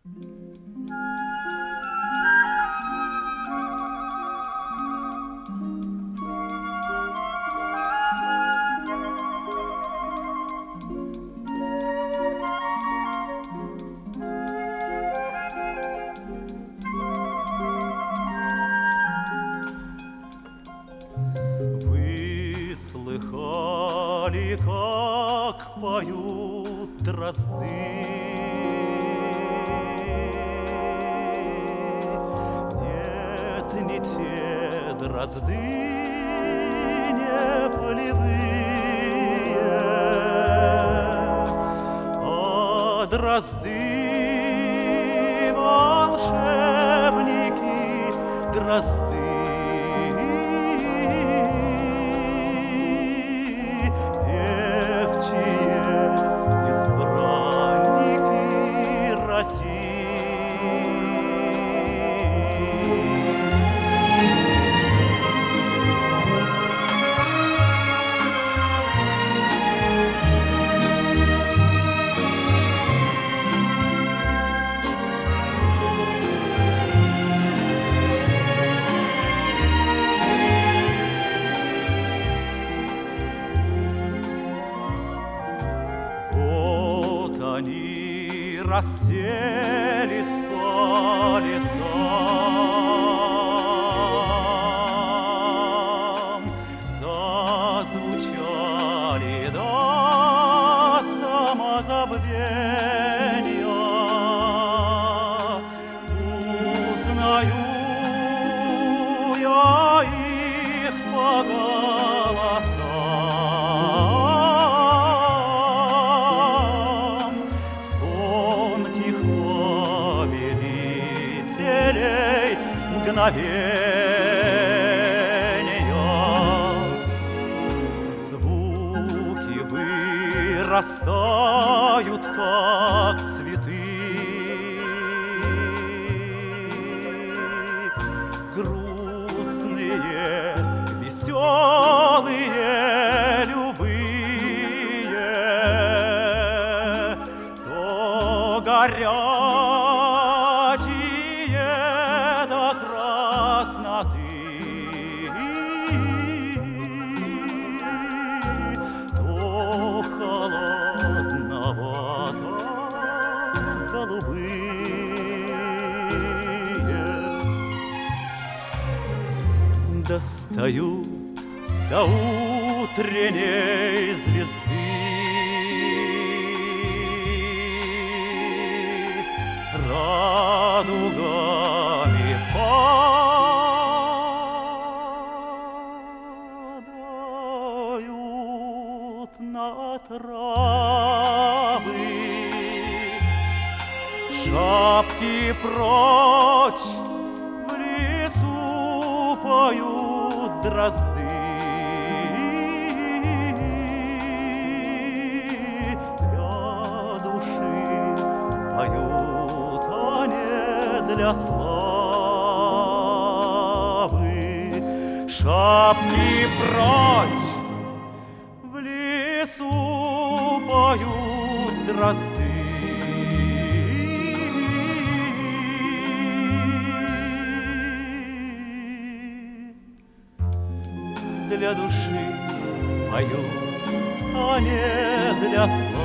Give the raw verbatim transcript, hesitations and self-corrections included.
Слыхали, как поют дрозды? Нет, не те дрозды, не полевые, а дрозды, волшебники, дрозды. Они расселись по лесам, зазвучали до самозабвения. Узнаю я их по голосам, звонких повелителей мгновения. Звуки вырастают, как цветы, грустные, веселые, любые, то горячие до красноты, то холодновато-голубые. Достаю до утренней звезды, радугами падают на травы, шапки прочь в лесу поют дрозды. Для души поют, а не для славы. Шапки прочь в лесу поют дрозды. Для души поют, а не для славы.